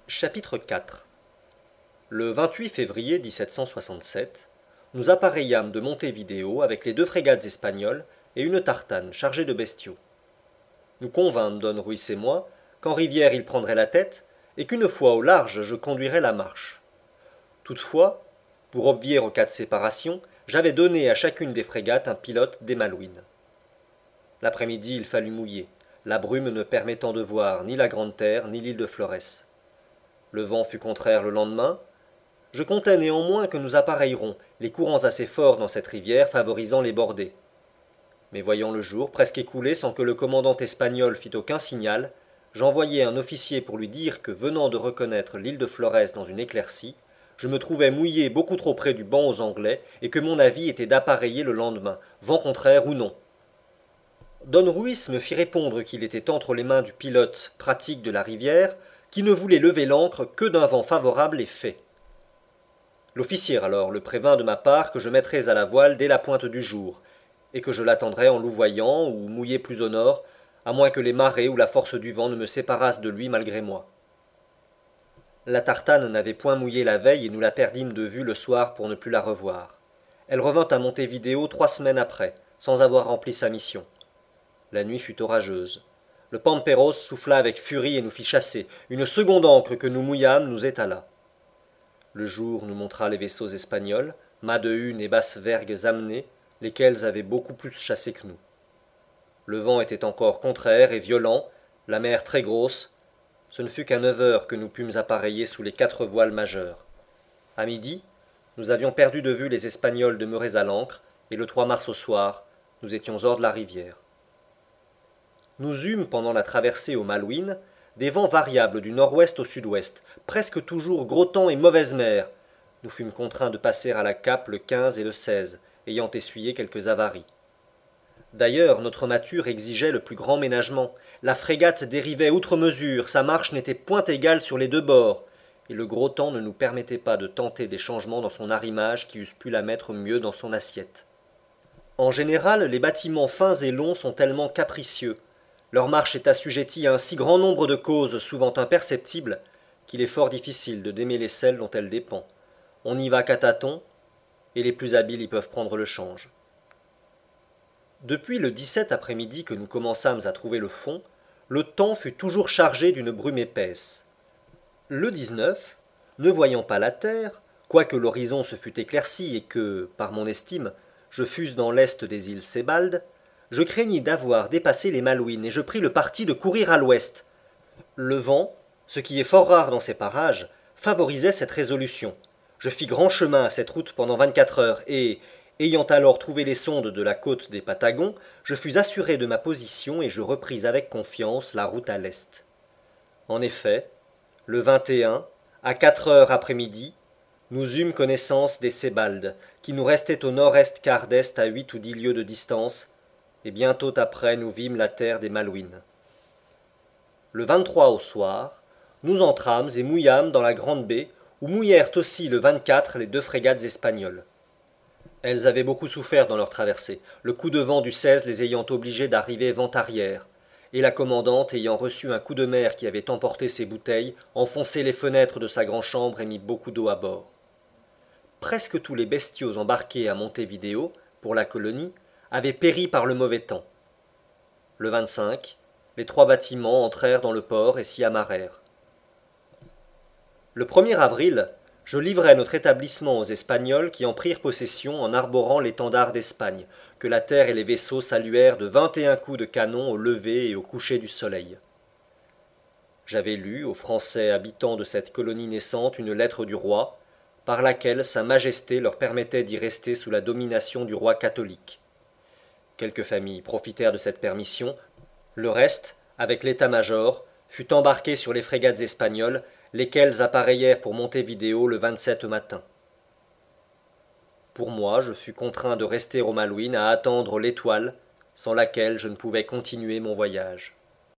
Chapitre 4 Le 28 février 1767, nous appareillâmes de Montevideo avec les deux frégates espagnoles et une tartane chargée de bestiaux. Nous convînmes Don Ruys et moi qu'en rivière il prendrait la tête et qu'une fois au large je conduirais la marche. Toutefois, pour obvier au cas de séparation, j'avais donné à chacune des frégates un pilote des Malouines. L'après-midi il fallut mouiller, la brume ne permettant de voir ni la Grande Terre ni l'île de Florès. Le vent fut contraire le lendemain. Je comptais néanmoins que nous appareillerons, les courants assez forts dans cette rivière favorisant les bordées. Mais voyant le jour presque écoulé sans que le commandant espagnol fît aucun signal, j'envoyai un officier pour lui dire que, venant de reconnaître l'île de Florès dans une éclaircie, je me trouvais mouillé beaucoup trop près du banc aux Anglais et que mon avis était d'appareiller le lendemain, vent contraire ou non. Don Ruys me fit répondre qu'il était entre les mains du pilote pratique de la rivière, qui ne voulait lever l'ancre que d'un vent favorable et fait. L'officier alors le prévint de ma part que je mettrais à la voile dès la pointe du jour, et que je l'attendrais en louvoyant ou mouillé plus au nord, à moins que les marées ou la force du vent ne me séparassent de lui malgré moi. La tartane n'avait point mouillé la veille et nous la perdîmes de vue le soir pour ne plus la revoir. Elle revint à Montevideo 3 semaines après, sans avoir rempli sa mission. La nuit fut orageuse. Le Pamperos souffla avec furie et nous fit chasser. Une seconde ancre que nous mouillâmes nous étala. Le jour nous montra les vaisseaux espagnols, mâts de hune et basses vergues amenées, lesquels avaient beaucoup plus chassé que nous. Le vent était encore contraire et violent, la mer très grosse. Ce ne fut qu'à 9 heures que nous pûmes appareiller sous les 4 voiles majeures. À midi, nous avions perdu de vue les Espagnols demeurés à l'ancre, et le 3 mars au soir, nous étions hors de la rivière. Nous eûmes, pendant la traversée aux Malouines, des vents variables du nord-ouest au sud-ouest, presque toujours gros temps et mauvaise mer. Nous fûmes contraints de passer à la cape le 15 et le 16, ayant essuyé quelques avaries. D'ailleurs, notre mâture exigeait le plus grand ménagement. La frégate dérivait outre mesure, sa marche n'était point égale sur les deux bords, et le gros temps ne nous permettait pas de tenter des changements dans son arrimage qui eussent pu la mettre mieux dans son assiette. En général, les bâtiments fins et longs sont tellement capricieux, leur marche est assujettie à un si grand nombre de causes souvent imperceptibles, qu'il est fort difficile de démêler celle dont elle dépend. On n'y va qu'à tâtons, et les plus habiles y peuvent prendre le change. Depuis le 17 après-midi que nous commençâmes à trouver le fond, le temps fut toujours chargé d'une brume épaisse. Le 19, ne voyant pas la terre, quoique l'horizon se fût éclairci et que, par mon estime, je fusse dans l'est des îles Sébaldes, je craignis d'avoir dépassé les Malouines et je pris le parti de courir à l'ouest. Le vent, ce qui est fort rare dans ces parages, favorisait cette résolution. Je fis grand chemin à cette route pendant 24 heures et, ayant alors trouvé les sondes de la côte des Patagons, je fus assuré de ma position et je repris avec confiance la route à l'est. En effet, le 21, à 4 heures après-midi, nous eûmes connaissance des Sébaldes, qui nous restaient au nord-est quart d'est à 8 ou 10 lieues de distance, et bientôt après nous vîmes la terre des Malouines. Le 23 au soir, nous entrâmes et mouillâmes dans la grande baie, où mouillèrent aussi le 24 les deux frégates espagnoles. Elles avaient beaucoup souffert dans leur traversée, le coup de vent du 16 les ayant obligées d'arriver vent arrière, et la commandante ayant reçu un coup de mer qui avait emporté ses bouteilles, enfoncé les fenêtres de sa grand'chambre et mis beaucoup d'eau à bord. Presque tous les bestiaux embarqués à Montevideo, pour la colonie, avaient péri par le mauvais temps. Le 25, les 3 bâtiments entrèrent dans le port et s'y amarrèrent. Le 1er avril, je livrai notre établissement aux Espagnols qui en prirent possession en arborant l'étendard d'Espagne, que la terre et les vaisseaux saluèrent de 21 coups de canon au lever et au coucher du soleil. J'avais lu aux Français habitants de cette colonie naissante une lettre du roi, par laquelle Sa Majesté leur permettait d'y rester sous la domination du roi catholique. Quelques familles profitèrent de cette permission. Le reste, avec l'état-major, fut embarqué sur les frégates espagnoles, lesquelles appareillèrent pour Montevideo le 27 matin. Pour moi, je fus contraint de rester aux Malouines à attendre l'Étoile, sans laquelle je ne pouvais continuer mon voyage.